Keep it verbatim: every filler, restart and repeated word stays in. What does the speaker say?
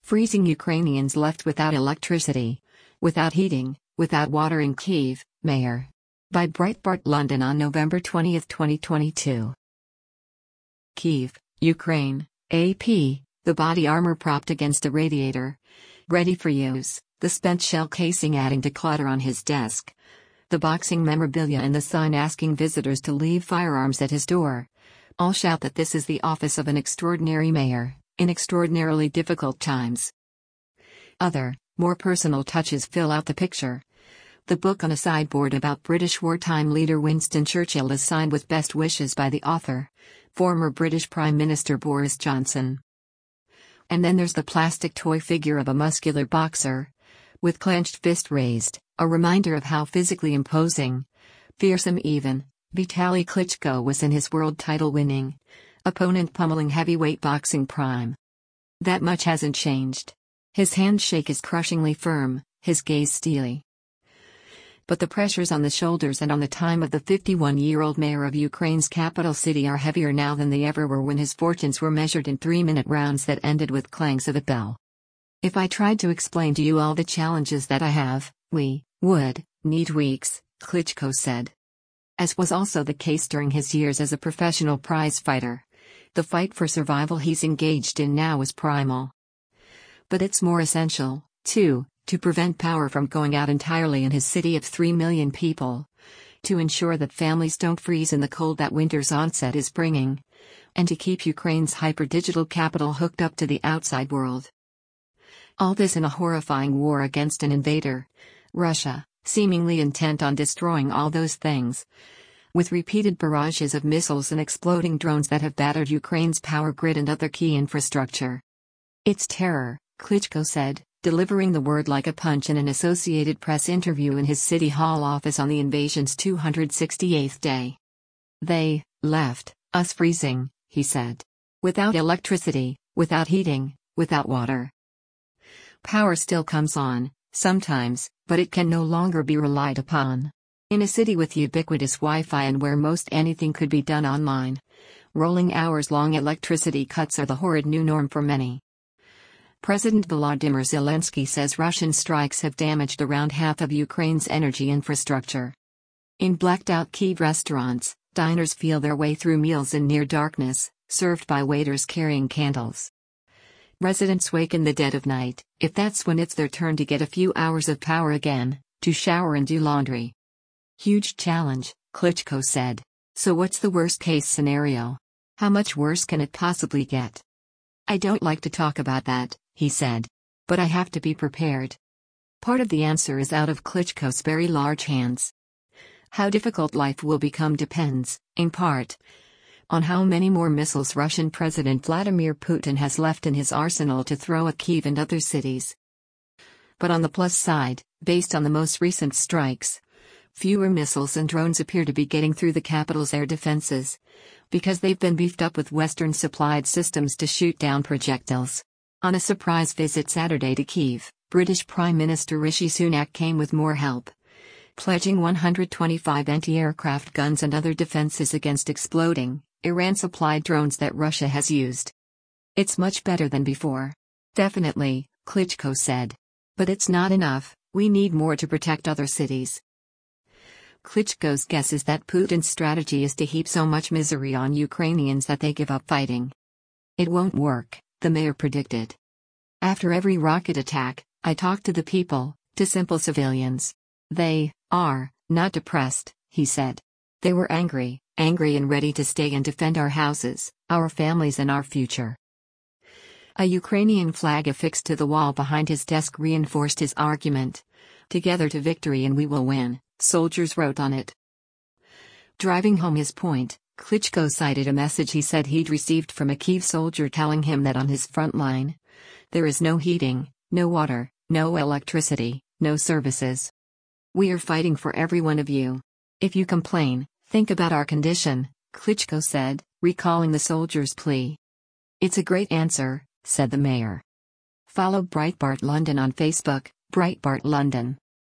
Freezing Ukrainians left without electricity, without heating, without water in Kyiv, Mayor. By Breitbart London on November twentieth, twenty twenty-two. Kyiv, Ukraine, A P, the body armor propped against a radiator. Ready for use, the spent shell casing adding to clutter on his desk. The boxing memorabilia and the sign asking visitors to leave firearms at his door. All shout that this is the office of an extraordinary mayor, in extraordinarily difficult times. Other, more personal touches fill out the picture. The book on a sideboard about British wartime leader Winston Churchill is signed with best wishes by the author, former British Prime Minister Boris Johnson. And then there's the plastic toy figure of a muscular boxer, with clenched fist raised, a reminder of how physically imposing, fearsome even, Vitaly Klitschko was in his world title-winning, opponent-pummeling heavyweight boxing prime. That much hasn't changed. His handshake is crushingly firm, his gaze steely. But the pressures on the shoulders and on the time of the fifty-one-year-old mayor of Ukraine's capital city are heavier now than they ever were when his fortunes were measured in three-minute rounds that ended with clangs of a bell. If I tried to explain to you all the challenges that I have, we would need weeks, Klitschko said. As was also the case during his years as a professional prize fighter. The fight for survival he's engaged in now is primal. But it's more essential, too, to prevent power from going out entirely in his city of three million people, to ensure that families don't freeze in the cold that winter's onset is bringing, and to keep Ukraine's hyper-digital capital hooked up to the outside world. All this in a horrifying war against an invader, Russia, seemingly intent on destroying all those things, with repeated barrages of missiles and exploding drones that have battered Ukraine's power grid and other key infrastructure. It's terror, Klitschko said, delivering the word like a punch in an Associated Press interview in his City Hall office on the invasion's two hundred sixty-eighth day. They left us freezing, he said. Without electricity, without heating, without water. Power still comes on, sometimes, but it can no longer be relied upon. In a city with ubiquitous Wi-Fi and where most anything could be done online, rolling hours-long electricity cuts are the horrid new norm for many. President Volodymyr Zelensky says Russian strikes have damaged around half of Ukraine's energy infrastructure. In blacked-out Kyiv restaurants, diners feel their way through meals in near darkness, served by waiters carrying candles. Residents wake in the dead of night, if that's when it's their turn to get a few hours of power again, to shower and do laundry. Huge challenge, Klitschko said. So what's the worst-case scenario? How much worse can it possibly get? I don't like to talk about that, he said. But I have to be prepared. Part of the answer is out of Klitschko's very large hands. How difficult life will become depends, in part, on how many more missiles Russian President Vladimir Putin has left in his arsenal to throw at Kyiv and other cities. But on the plus side, based on the most recent strikes, fewer missiles and drones appear to be getting through the capital's air defenses, because they've been beefed up with Western-supplied systems to shoot down projectiles. On a surprise visit Saturday to Kyiv, British Prime Minister Rishi Sunak came with more help, pledging one hundred twenty-five anti-aircraft guns and other defenses against exploding, Iran-supplied drones that Russia has used. It's much better than before. Definitely, Klitschko said. But it's not enough, we need more to protect other cities. Klitschko's guess is that Putin's strategy is to heap so much misery on Ukrainians that they give up fighting. It won't work, the mayor predicted. After every rocket attack, I talk to the people, to simple civilians. They are not depressed, he said. They were angry, angry and ready to stay and defend our houses, our families and our future. A Ukrainian flag affixed to the wall behind his desk reinforced his argument. Together to victory and we will win, soldiers wrote on it. Driving home his point, Klitschko cited a message he said he'd received from a Kyiv soldier telling him that on his front line, there is no heating, no water, no electricity, no services. We are fighting for every one of you. If you complain, think about our condition, Klitschko said, recalling the soldier's plea. It's a great answer, said the mayor. Follow Breitbart London on Facebook, Breitbart London.